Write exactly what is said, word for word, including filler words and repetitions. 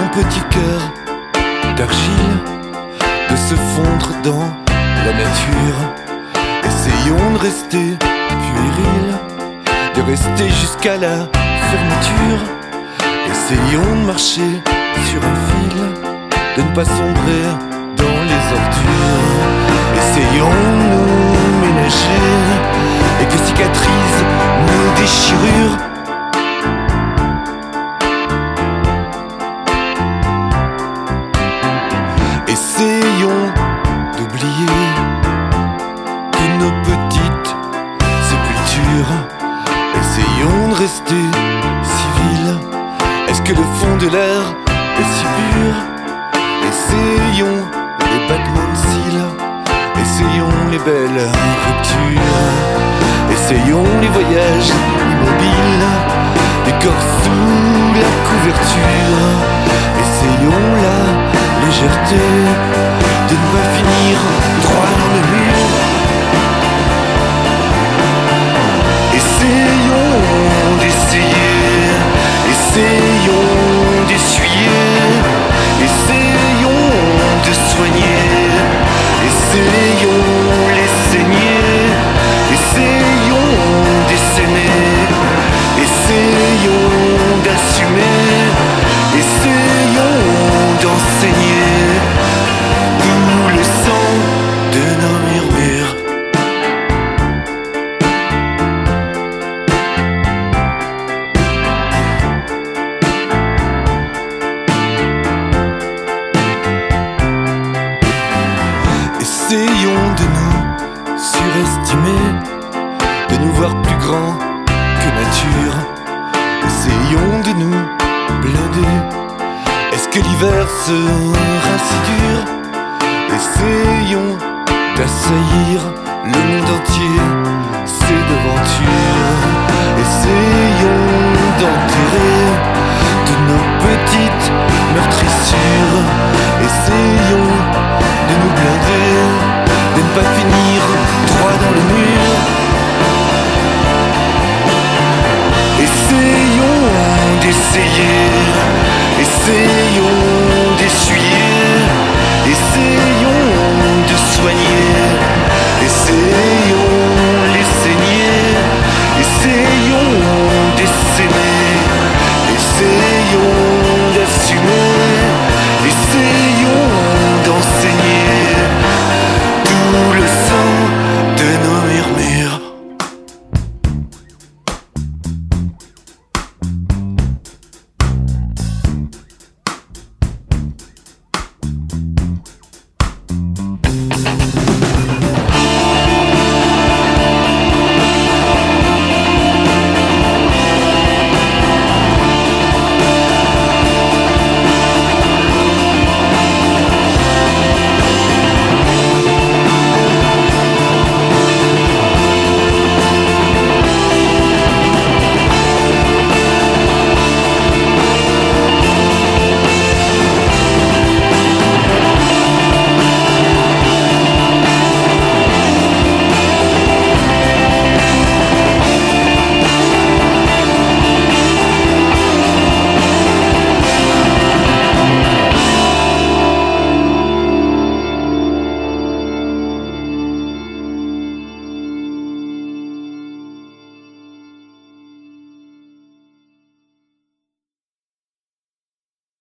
un petit cœur d'argile, de se fondre dans la nature. Essayons de rester puérils, de rester jusqu'à la fermeture. Essayons de marcher sur un fil, de ne pas sombrer dans les ordures. Essayons de nous ménager et que cicatrisent nos déchirures. Essayons d'oublier que nos petites sépultures. Essayons de rester civils. Est-ce que le fond de l'air est si pur? Essayons les battements de cils. Essayons les belles ruptures. Essayons les voyages immobiles, des corps sous la couverture. Essayons la légèreté de ne pas finir droit dans le mur. Essayons d'essayer, essayons d'essuyer, essayons de soigner, essayons les saigner, essayons d'essaimer, essayons d'assumer, essayons d'enseigner tout le sang de nos murmures. Essayons de nous surestimer, de nous voir plus grands que nature. Essayons de nous blinder. Est-ce que l'hiver sera si dur? Essayons d'assaillir le monde entier, ces devantures. Essayons d'enterrer de nos petites meurtrissures. Essayons de nous blinder, de ne pas finir droit dans le mur. Essayons d'essayer, essayons